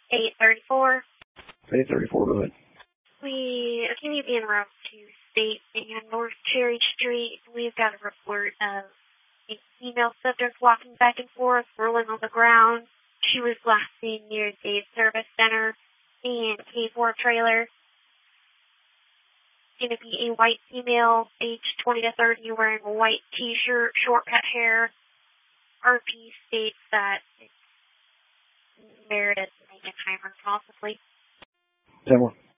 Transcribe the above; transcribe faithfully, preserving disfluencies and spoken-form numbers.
eight thirty-four. eight thirty-four, go ahead. We are going to be en route to State and North Cherry Street. We've got a report of a female subject walking back and forth, rolling on the ground. She was last seen near Dave Service Center and K four trailer. Going to be a white female, age twenty to thirty, wearing a white t-shirt, short cut hair. R P states that it's Meredith Megenheimer, possibly. Ten more.